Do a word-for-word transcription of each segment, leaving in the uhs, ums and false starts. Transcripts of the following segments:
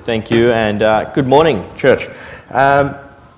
Thank you, and uh, good morning, church. Um,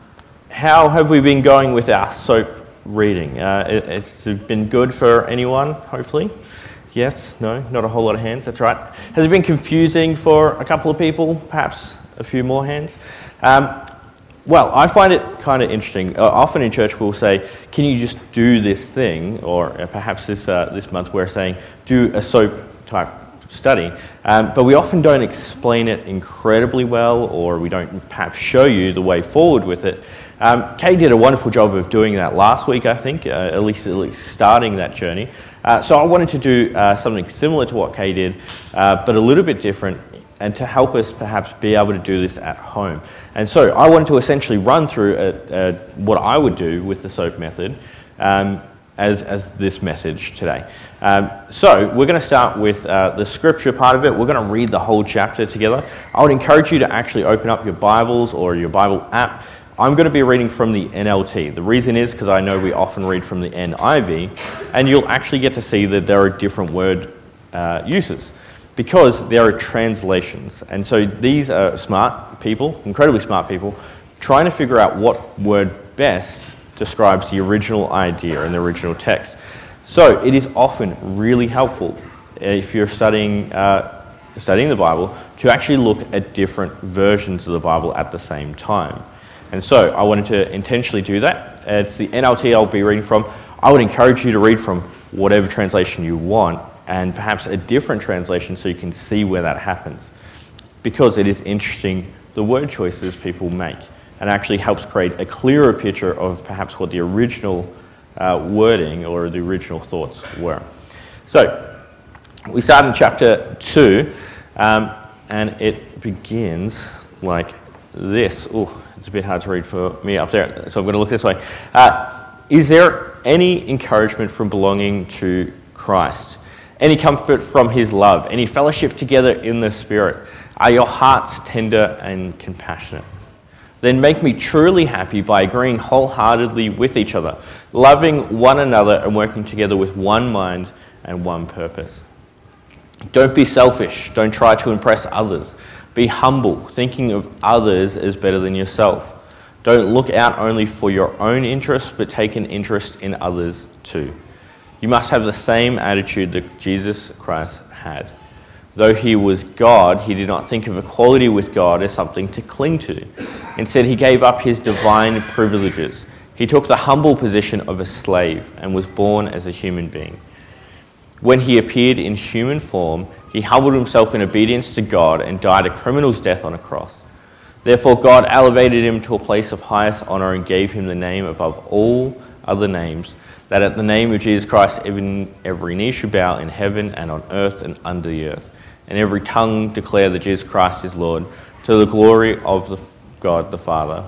how have we been going with our soap reading? Uh, it, it's been good for anyone, hopefully? Yes? No? Not a whole lot of hands, that's right. Has it been confusing for a couple of people? Perhaps a few more hands? Um, well, I find it kind of interesting. Uh, often in church we'll say, can you just do this thing? Or uh, perhaps this, uh, this month we're saying, do a soap type study, um, but we often don't explain it incredibly well, or we don't perhaps show you the way forward with it. Um, Kay did a wonderful job of doing that last week, I think, uh, at, least, at least starting that journey. Uh, so I wanted to do uh, something similar to what Kay did, uh, but a little bit different, and to help us perhaps be able to do this at home. And so I wanted to essentially run through a, a, what I would do with the SOAP method, um, As, as this message today. Um, so we're going to start with uh, the scripture part of it. We're going to read the whole chapter together. I would encourage you to actually open up your Bibles or your Bible app. I'm going to be reading from the N L T. The reason is because I know we often read from the N I V, and you'll actually get to see that there are different word uh, uses because there are translations. And so these are smart people, incredibly smart people, trying to figure out what word best describes the original idea in the original text. So it is often really helpful if you're studying uh, studying the Bible to actually look at different versions of the Bible at the same time. And so I wanted to intentionally do that. It's the N L T I'll be reading from. I would encourage you to read from whatever translation you want, and perhaps a different translation so you can see where that happens. Because it is interesting the word choices people make, and actually helps create a clearer picture of perhaps what the original uh, wording or the original thoughts were. So, we start in chapter two, um, and it begins like this. Oh, it's a bit hard to read for me up there, so I'm going to look this way. Uh, is there any encouragement from belonging to Christ? Any comfort from his love? Any fellowship together in the Spirit? Are your hearts tender and compassionate? Then make me truly happy by agreeing wholeheartedly with each other, loving one another and working together with one mind and one purpose. Don't be selfish. Don't try to impress others. Be humble, thinking of others as better than yourself. Don't look out only for your own interests, but take an interest in others too. You must have the same attitude that Jesus Christ had. Though he was God, he did not think of equality with God as something to cling to. Instead, he gave up his divine privileges. He took the humble position of a slave and was born as a human being. When he appeared in human form, he humbled himself in obedience to God and died a criminal's death on a cross. Therefore, God elevated him to a place of highest honor and gave him the name above all other names, that at the name of Jesus Christ, even every knee should bow in heaven and on earth and under the earth, and every tongue declare that Jesus Christ is Lord, to the glory of the God the Father.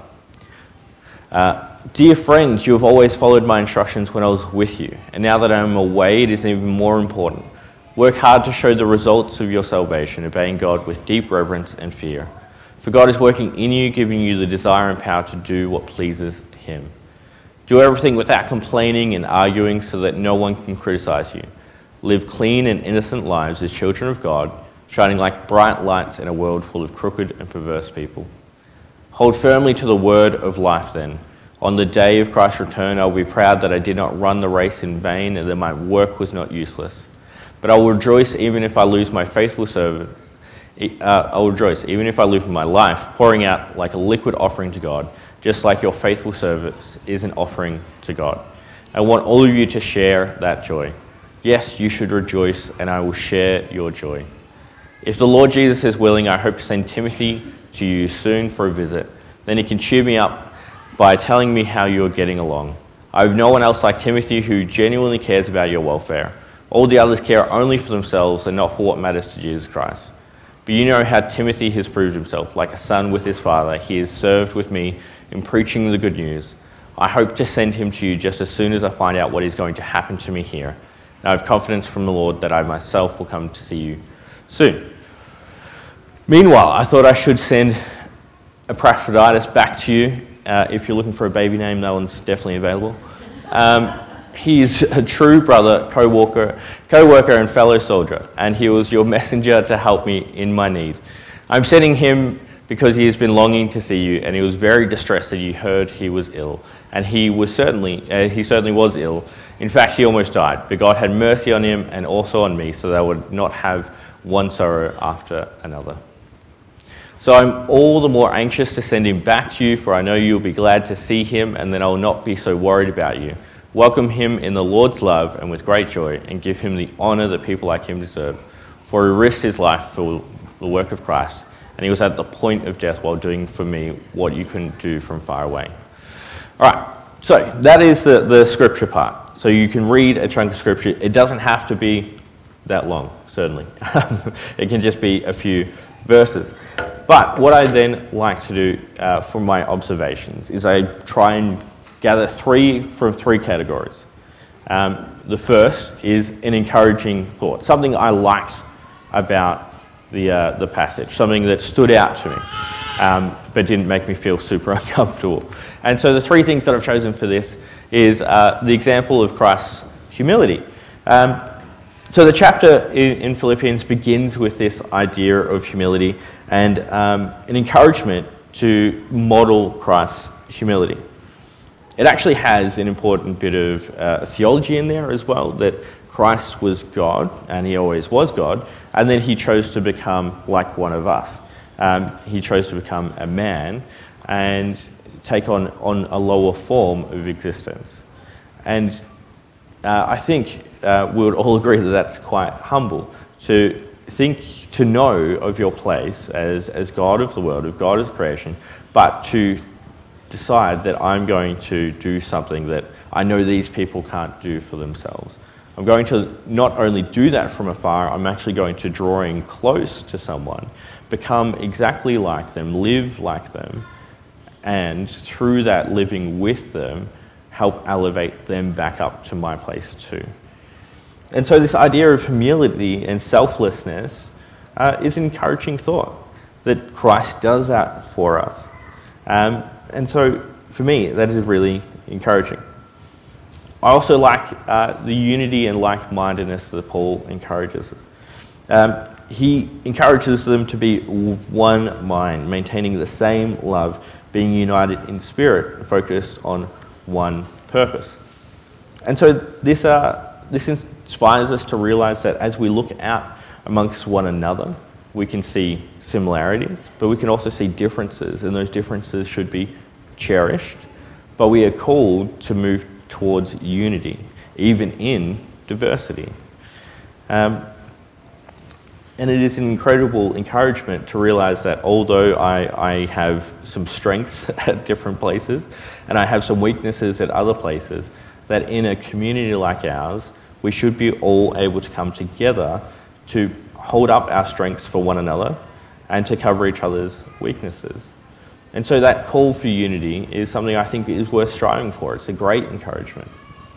Uh, dear friends, you have always followed my instructions when I was with you, and now that I am away, it is even more important. Work hard to show the results of your salvation, obeying God with deep reverence and fear. For God is working in you, giving you the desire and power to do what pleases him. Do everything without complaining and arguing so that no one can criticize you. Live clean and innocent lives as children of God, shining like bright lights in a world full of crooked and perverse people. Hold firmly to the word of life then. On the day of Christ's return, I will be proud that I did not run the race in vain and that my work was not useless. But I will rejoice even if I lose my faithful servant. Uh, I will rejoice even if I lose my life, pouring out like a liquid offering to God, just like your faithful service is an offering to God. I want all of you to share that joy. Yes, you should rejoice, and I will share your joy. If the Lord Jesus is willing, I hope to send Timothy to you soon for a visit. Then he can cheer me up by telling me how you are getting along. I have no one else like Timothy who genuinely cares about your welfare. All the others care only for themselves and not for what matters to Jesus Christ. But you know how Timothy has proved himself, like a son with his father. He has served with me in preaching the good news. I hope to send him to you just as soon as I find out what is going to happen to me here. And I have confidence from the Lord that I myself will come to see you soon. Meanwhile, I thought I should send Epaphroditus back to you. Uh, if you're looking for a baby name, that one's definitely available. Um, he's a true brother, co-worker, co-worker and fellow soldier, and he was your messenger to help me in my need. I'm sending him because he has been longing to see you, and he was very distressed that you heard he was ill. And he was certainly, uh, he certainly was ill. In fact, he almost died. But God had mercy on him and also on me, so that I would not have one sorrow after another. So I'm all the more anxious to send him back to you, for I know you'll be glad to see him, and then I will not be so worried about you. Welcome him in the Lord's love and with great joy, and give him the honor that people like him deserve. For he risked his life for the work of Christ, and he was at the point of death while doing for me what you couldn't do from far away. All right, so that is the, the scripture part. So you can read a chunk of scripture. It doesn't have to be that long, certainly. It can just be a few verses. But what I then like to do uh, from my observations is I try and gather three from three categories. Um, the first is an encouraging thought, something I liked about the uh, the passage, something that stood out to me, um, but didn't make me feel super uncomfortable. And so the three things that I've chosen for this is uh, the example of Christ's humility. Um, so the chapter in, in Philippians begins with this idea of humility and um, an encouragement to model Christ's humility. It actually has an important bit of uh, theology in there as well, that Christ was God, and he always was God, and then he chose to become like one of us. Um, he chose to become a man and take on, on a lower form of existence. And uh, I think uh, we would all agree that that's quite humble, to think, to know of your place as, as God of the world, of God as creation, but to decide that I'm going to do something that I know these people can't do for themselves. I'm going to not only do that from afar, I'm actually going to draw in close to someone, become exactly like them, live like them, and through that living with them, help elevate them back up to my place too. And so this idea of humility and selflessness uh, is an encouraging thought, that Christ does that for us. Um, and so for me, that is really encouraging. I also like uh, the unity and like-mindedness that Paul encourages us. Um, he encourages them to be of one mind, maintaining the same love, being united in spirit, focused on one purpose. And so this, uh, this inspires us to realize that as we look out amongst one another, we can see similarities, but we can also see differences, and those differences should be cherished, but we are called to move towards unity, even in diversity. Um, and it is an incredible encouragement to realize that although I, I have some strengths at different places, and I have some weaknesses at other places, that in a community like ours, we should be all able to come together to hold up our strengths for one another and to cover each other's weaknesses. And so that call for unity is something I think is worth striving for. It's a great encouragement.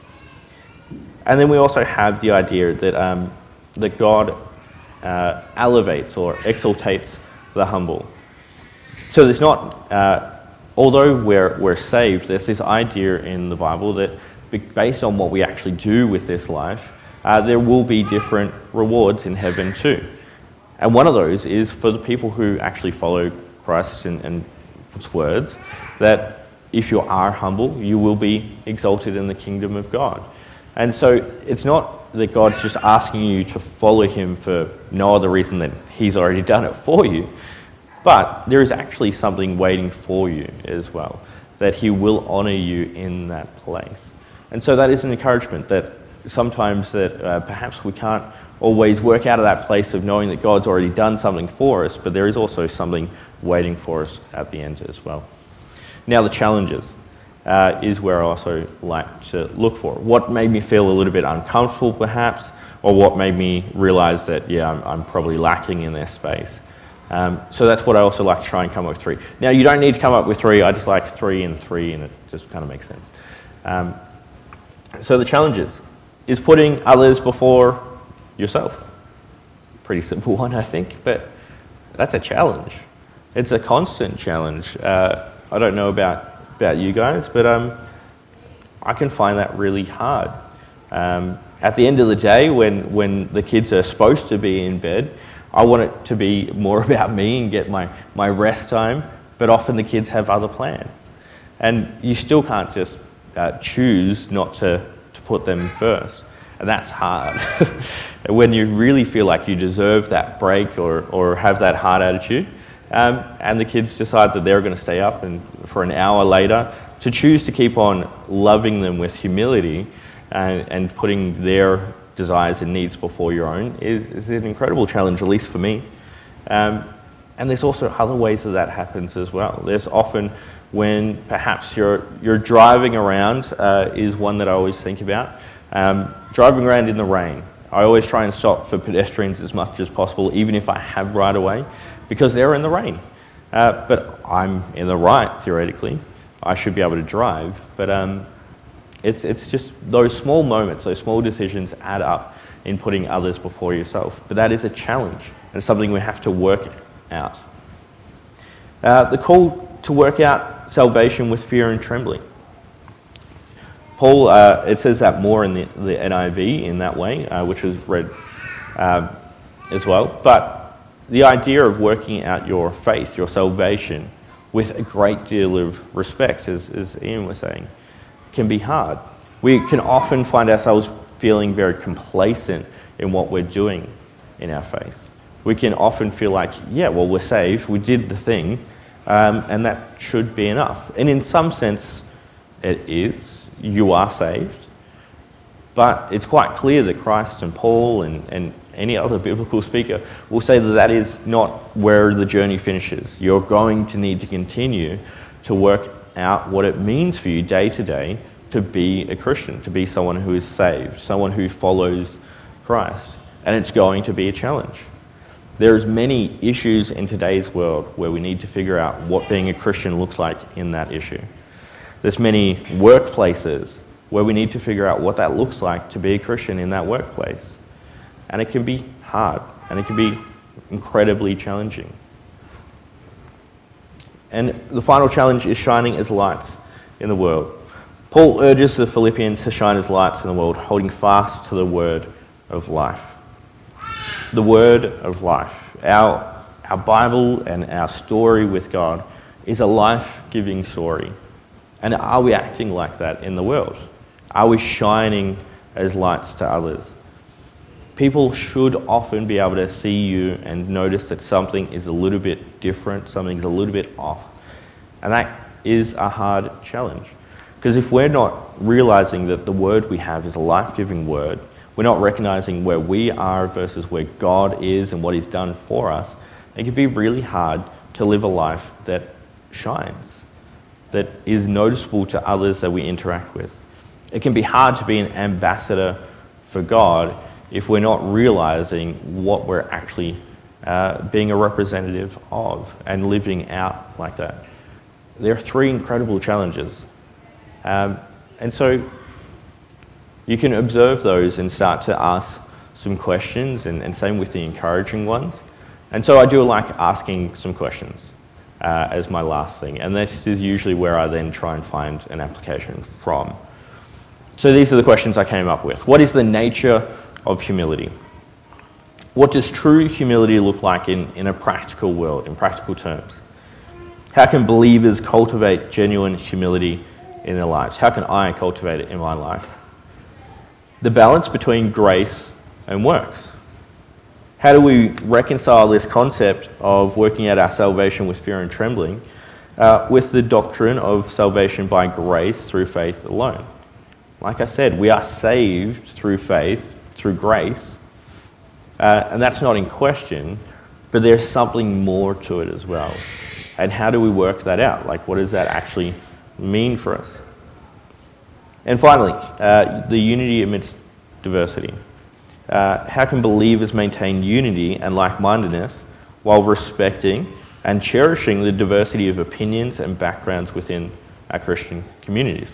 And then we also have the idea that um, that God uh, elevates or exaltates the humble. So there's not, uh, although we're we're saved, there's this idea in the Bible that based on what we actually do with this life, uh, there will be different rewards in heaven too. And one of those is for the people who actually follow Christ and, and His words, that if you are humble, you will be exalted in the kingdom of God. And so it's not that God's just asking you to follow him for no other reason than he's already done it for you, but there is actually something waiting for you as well, that he will honor you in that place. And so that is an encouragement that sometimes that uh, perhaps we can't always work out of that place of knowing that God's already done something for us, but there is also something waiting for us at the end as well. Now the challenges uh, is where I also like to look for. What made me feel a little bit uncomfortable perhaps, or what made me realize that, yeah, I'm, I'm probably lacking in this space. Um, so that's what I also like to try and come up with three. Now you don't need to come up with three, I just like three and three, and it just kind of makes sense. Um, so the challenges is putting others before yourself. Pretty simple one, I think, but that's a challenge. It's a constant challenge. Uh, I don't know about, about you guys, but um, I can find that really hard. Um, at the end of the day, when, when the kids are supposed to be in bed, I want it to be more about me and get my, my rest time, but often the kids have other plans. And you still can't just uh, choose not to, to put them first. And that's hard. When you really feel like you deserve that break or, or have that hard attitude, um, and the kids decide that they're going to stay up and for an hour later, to choose to keep on loving them with humility and, and putting their desires and needs before your own is, is an incredible challenge, at least for me. Um, and there's also other ways that that happens as well. There's often when perhaps you're, you're driving around uh, is one that I always think about. Um, driving around in the rain. I always try and stop for pedestrians as much as possible, even if I have right of way, because they're in the rain. Uh, but I'm in the right, theoretically. I should be able to drive. But um, it's, it's just those small moments, those small decisions add up in putting others before yourself. But that is a challenge, and it's something we have to work out. Uh, the call to work out salvation with fear and trembling. Paul, uh, it says that more in the, the N I V in that way, uh, which was read uh, as well. But the idea of working out your faith, your salvation, with a great deal of respect, as, as Ian was saying, can be hard. We can often find ourselves feeling very complacent in what we're doing in our faith. We can often feel like, yeah, well, we're saved, we did the thing, um, and that should be enough. And in some sense, it is. You are saved. But it's quite clear that Christ and Paul and, and any other biblical speaker will say that that is not where the journey finishes. You're going to need to continue to work out what it means for you day to day to be a Christian, to be someone who is saved, someone who follows Christ. And it's going to be a challenge. There's many issues in today's world where we need to figure out what being a Christian looks like in that issue. There's many workplaces where we need to figure out what that looks like to be a Christian in that workplace. And it can be hard, and it can be incredibly challenging. And the final challenge is shining as lights in the world. Paul urges the Philippians to shine as lights in the world, holding fast to the word of life. The word of life. Our, our Bible and our story with God is a life-giving story. And are we acting like that in the world? Are we shining as lights to others? People should often be able to see you and notice that something is a little bit different, something's a little bit off. And that is a hard challenge. Because if we're not realizing that the word we have is a life-giving word, we're not recognizing where we are versus where God is and what He's done for us, it can be really hard to live a life that shines, that is noticeable to others that we interact with. It can be hard to be an ambassador for God if we're not realizing what we're actually uh, being a representative of and living out like that. There are three incredible challenges. Um, and so you can observe those and start to ask some questions, and, and same with the encouraging ones. And so I do like asking some questions. Uh, as my last thing. And this is usually where I then try and find an application from. So these are the questions I came up with. What is the nature of humility? What does true humility look like in, in a practical world, in practical terms? How can believers cultivate genuine humility in their lives? How can I cultivate it in my life? The balance between grace and works. How do we reconcile this concept of working out our salvation with fear and trembling uh, with the doctrine of salvation by grace through faith alone? Like I said, we are saved through faith, through grace, uh, and that's not in question, but there's something more to it as well. And how do we work that out? Like, what does that actually mean for us? And finally, uh, the unity amidst diversity. Uh, how can believers maintain unity and like-mindedness while respecting and cherishing the diversity of opinions and backgrounds within our Christian communities?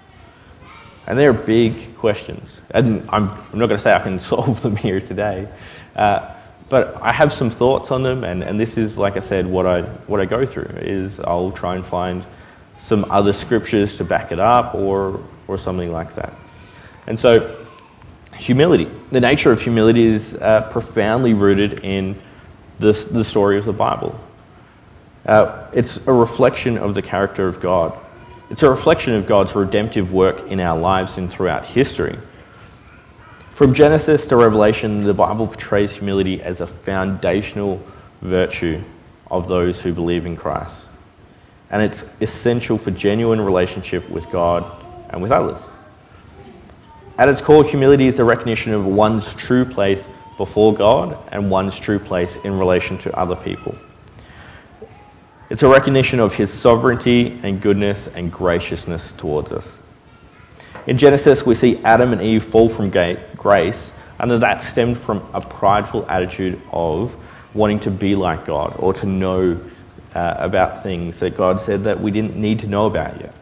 And they're big questions. And I'm, I'm not going to say I can solve them here today, uh, but I have some thoughts on them, and, and this is, like I said, what I, what I go through, is I'll try and find some other scriptures to back it up or, or something like that. And so, humility. The nature of humility is uh, profoundly rooted in the, the story of the Bible. Uh, it's a reflection of the character of God. It's a reflection of God's redemptive work in our lives and throughout history. From Genesis to Revelation, the Bible portrays humility as a foundational virtue of those who believe in Christ. And it's essential for genuine relationship with God and with others. At its core, humility is the recognition of one's true place before God and one's true place in relation to other people. It's a recognition of his sovereignty and goodness and graciousness towards us. In Genesis, we see Adam and Eve fall from grace, and that stemmed from a prideful attitude of wanting to be like God or to know uh, about things that God said that we didn't need to know about yet.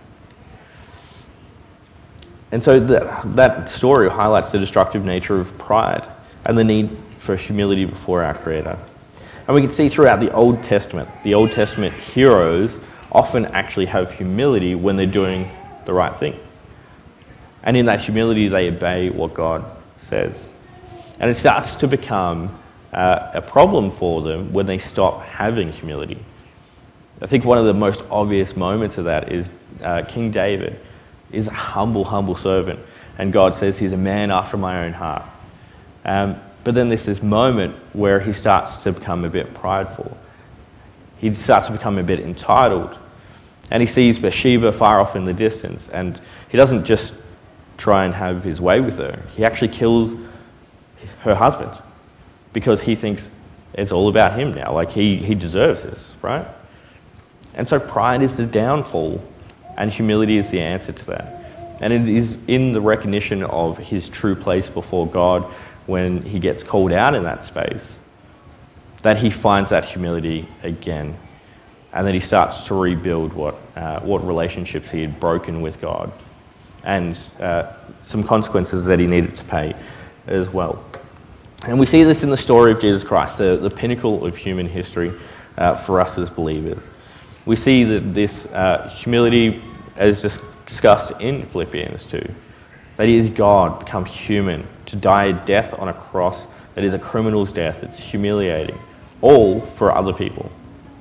And so that, that story highlights the destructive nature of pride and the need for humility before our Creator. And we can see throughout the Old Testament, the Old Testament heroes often actually have humility when they're doing the right thing. And in that humility, they obey what God says. And it starts to become uh, a problem for them when they stop having humility. I think one of the most obvious moments of that is uh, King David is a humble, humble servant. And God says he's a man after my own heart. Um, but then there's this moment where he starts to become a bit prideful. He starts to become a bit entitled. And he sees Bathsheba far off in the distance. And he doesn't just try and have his way with her. He actually kills her husband because he thinks it's all about him now. Like he, he deserves this, right? And so pride is the downfall and humility is the answer to that. And it is in the recognition of his true place before God when he gets called out in that space that he finds that humility again. And then he starts to rebuild what, uh, what relationships he had broken with God and uh, some consequences that he needed to pay as well. And we see this in the story of Jesus Christ, the, the pinnacle of human history uh, for us as believers. We see that this uh, humility, as discussed in Philippians two, that he is God become human to die a death on a cross that is a criminal's death, it's humiliating, all for other people.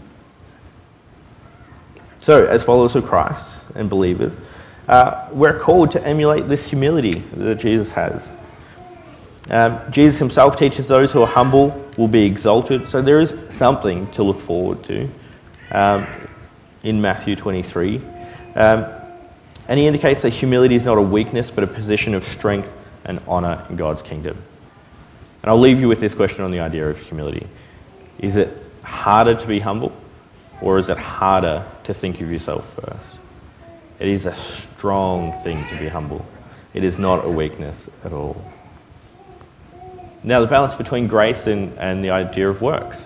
So, as followers of Christ and believers, uh, we're called to emulate this humility that Jesus has. Um, Jesus himself teaches those who are humble will be exalted. So there is something to look forward to um, in Matthew twenty-three. Um, and he indicates that humility is not a weakness, but a position of strength and honour in God's kingdom. And I'll leave you with this question on the idea of humility. Is it harder to be humble, or is it harder to think of yourself first? It is a strong thing to be humble. It is not a weakness at all. Now, the balance between grace and, and the idea of works.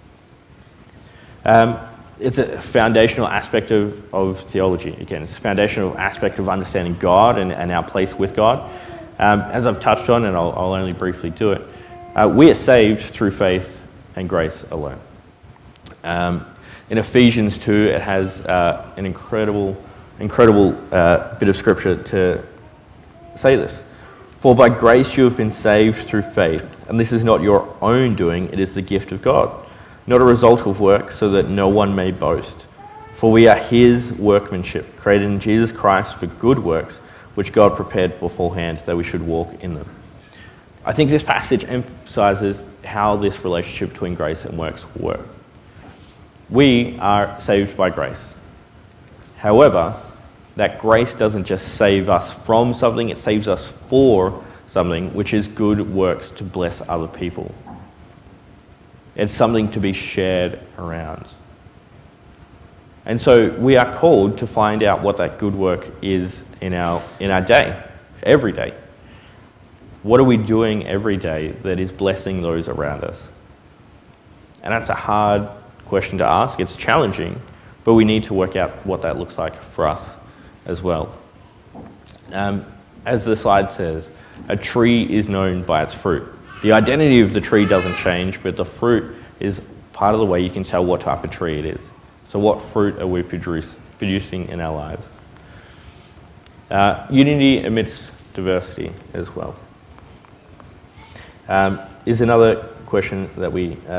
Um, it's a foundational aspect of, of theology. Again, it's a foundational aspect of understanding God and, and our place with God. Um, as I've touched on, and I'll, I'll only briefly do it, uh, we are saved through faith and grace alone. Um, in Ephesians two, it has uh, an incredible, incredible uh, bit of scripture to say this. For by grace you have been saved through faith, and this is not your own doing, it is the gift of God, not a result of works, so that no one may boast. For we are his workmanship, created in Jesus Christ for good works, which God prepared beforehand that we should walk in them. I think this passage emphasizes how this relationship between grace and works work. We are saved by grace. However, that grace doesn't just save us from something, it saves us for something, which is good works to bless other people. It's something to be shared around. And so we are called to find out what that good work is in our in our day, every day. What are we doing every day that is blessing those around us? And that's a hard question to ask. It's challenging, but we need to work out what that looks like for us as well. Um, as the slide says, a tree is known by its fruit. The identity of the tree doesn't change, but the fruit is part of the way you can tell what type of tree it is. So what fruit are we produce, producing in our lives? Uh, unity amidst diversity as well. Um, is another question that we uh,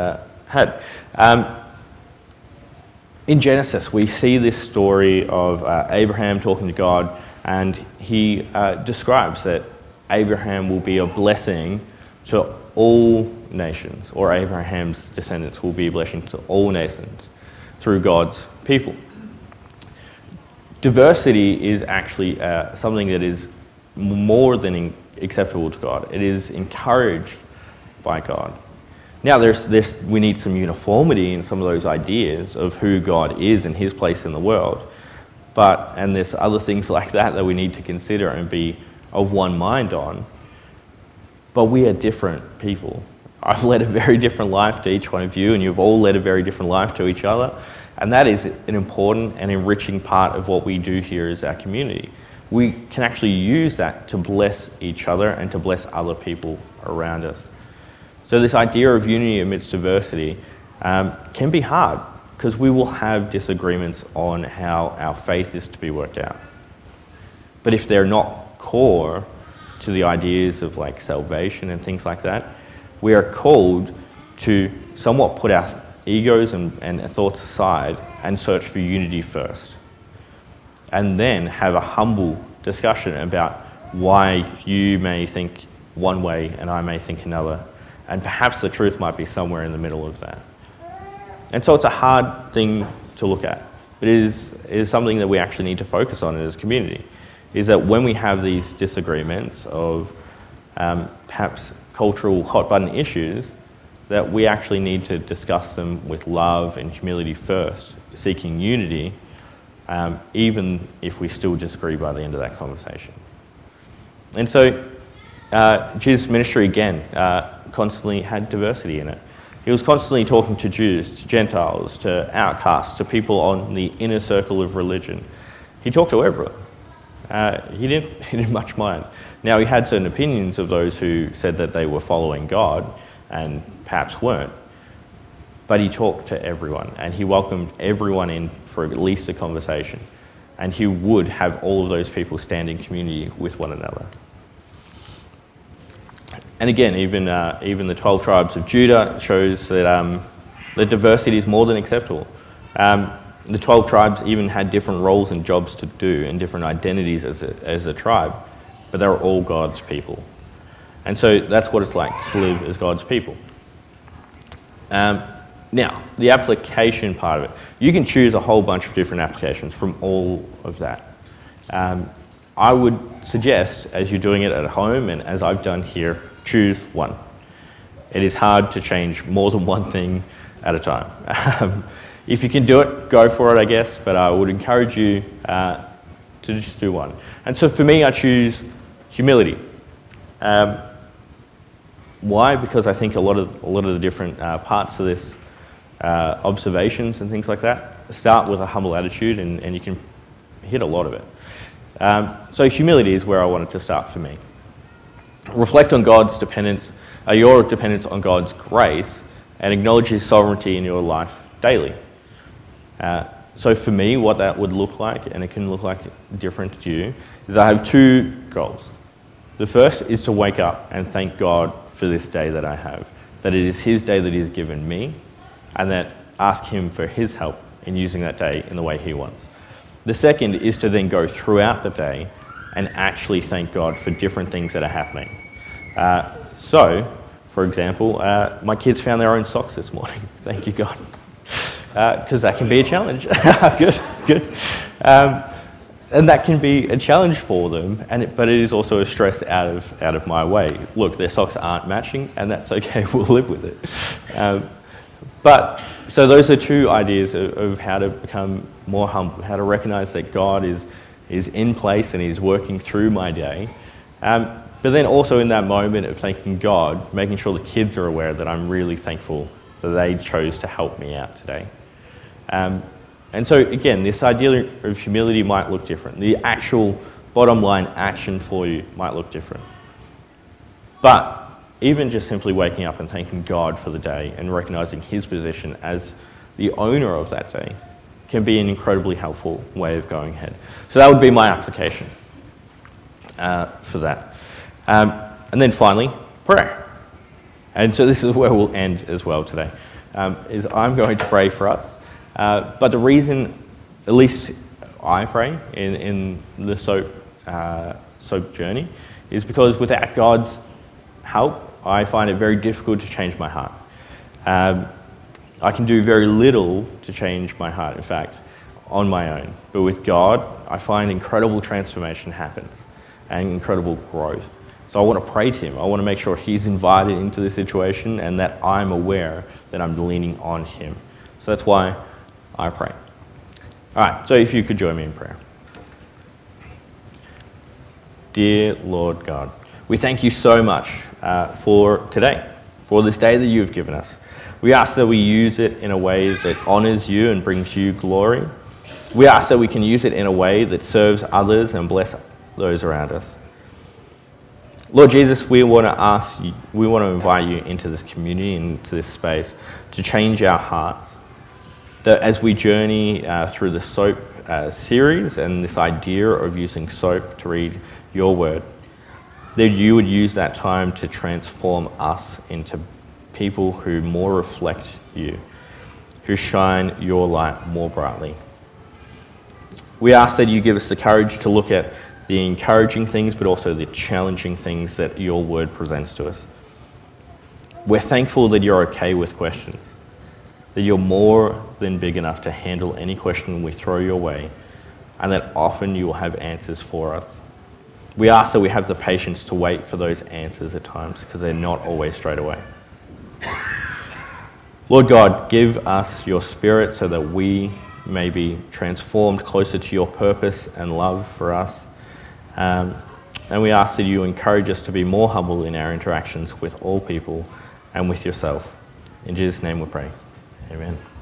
had. Um, in Genesis, we see this story of uh, Abraham talking to God, and he uh, describes that Abraham will be a blessing to all nations, or Abraham's descendants will be a blessing to all nations through God's people. Diversity is actually uh, something that is more than in- acceptable to God. It is encouraged by God. Now, there's, there's, we need some uniformity in some of those ideas of who God is and his place in the world. But, and there's other things like that that we need to consider and be of one mind on. But we are different people. I've led a very different life to each one of you, and you've all led a very different life to each other. And that is an important and enriching part of what we do here as our community. We can actually use that to bless each other and to bless other people around us. So this idea of unity amidst diversity um, can be hard, because we will have disagreements on how our faith is to be worked out. But if they're not core to the ideas of like salvation and things like that, we are called to somewhat put our egos and, and thoughts aside and search for unity first. And then have a humble discussion about why you may think one way and I may think another. And perhaps the truth might be somewhere in the middle of that. And so it's a hard thing to look at. But it is, it is something that we actually need to focus on as a community. Is that when we have these disagreements of um, perhaps cultural hot button issues, that we actually need to discuss them with love and humility first, seeking unity, um, even if we still disagree by the end of that conversation. And so uh, Jesus' ministry, again, uh, constantly had diversity in it. He was constantly talking to Jews, to Gentiles, to outcasts, to people on the inner circle of religion. He talked to everyone. Uh, he didn't, he didn't much mind. Now, he had certain opinions of those who said that they were following God and perhaps weren't, but he talked to everyone and he welcomed everyone in for at least a conversation, and he would have all of those people stand in community with one another. And again, even uh, even the twelve tribes of Judah shows that um, the diversity is more than acceptable. Um, the twelve tribes even had different roles and jobs to do and different identities as a, as a tribe, but they were all God's people. And so that's what it's like to live as God's people. Um, now, the application part of it. You can choose a whole bunch of different applications from all of that. Um, I would suggest, as you're doing it at home and as I've done here, choose one. It is hard to change more than one thing at a time. Um, if you can do it, go for it, I guess, but I would encourage you uh, to just do one. And so for me, I choose humility. Um, why? Because I think a lot of a lot of the different uh, parts of this, uh, observations and things like that, start with a humble attitude, and, and you can hit a lot of it. Um, so humility is where I wanted to start for me. Reflect on God's dependence, uh, your dependence on God's grace, and acknowledge his sovereignty in your life daily. Uh, so for me, what that would look like, and it can look like different to you, is I have two goals. The first is to wake up and thank God for this day that I have, that it is his day that he has given me, and that ask him for his help in using that day in the way he wants. The second is to then go throughout the day and actually thank God for different things that are happening. Uh, so, for example, uh, my kids found their own socks this morning. Thank you, God. Because uh, that can be a challenge. Good, good. Um, and that can be a challenge for them, and it, but it is also a stress out of out of my way. Look, their socks aren't matching, and that's okay. We'll live with it. Um, but so those are two ideas of, of how to become more humble, how to recognize that God is is in place and he's working through my day. Um, but then also in that moment of thanking God, making sure the kids are aware that I'm really thankful that they chose to help me out today. Um, and so again, this idea of humility might look different. The actual bottom line action for you might look different. But even just simply waking up and thanking God for the day and recognizing his position as the owner of that day can be an incredibly helpful way of going ahead. So that would be my application uh, for that. Um, and then finally, prayer. And so this is where we'll end as well today. um, is I'm going to pray for us. Uh, but the reason, at least I pray in, in the soap, uh, soap journey, is because without God's help, I find it very difficult to change my heart. Um, I can do very little to change my heart, in fact, on my own. But with God, I find incredible transformation happens and incredible growth. So I want to pray to him. I want to make sure he's invited into this situation and that I'm aware that I'm leaning on him. So that's why I pray. All right, so if you could join me in prayer. Dear Lord God, we thank you so much uh, for today, for this day that you have given us. We ask that we use it in a way that honors you and brings you glory. We ask that we can use it in a way that serves others and bless those around us. Lord Jesus, we want to ask you, we want to invite you into this community, into this space, to change our hearts. That as we journey uh, through the soap uh, series and this idea of using soap to read your word, that you would use that time to transform us into people who more reflect you, who shine your light more brightly. We ask that you give us the courage to look at the encouraging things, but also the challenging things that your word presents to us. We're thankful that you're okay with questions, that you're more than big enough to handle any question we throw your way, and that often you will have answers for us. We ask that we have the patience to wait for those answers at times, because they're not always straight away. Lord God, give us your Spirit so that we may be transformed closer to your purpose and love for us. Um, and we ask that you encourage us to be more humble in our interactions with all people and with yourself. In Jesus' name we pray. Amen.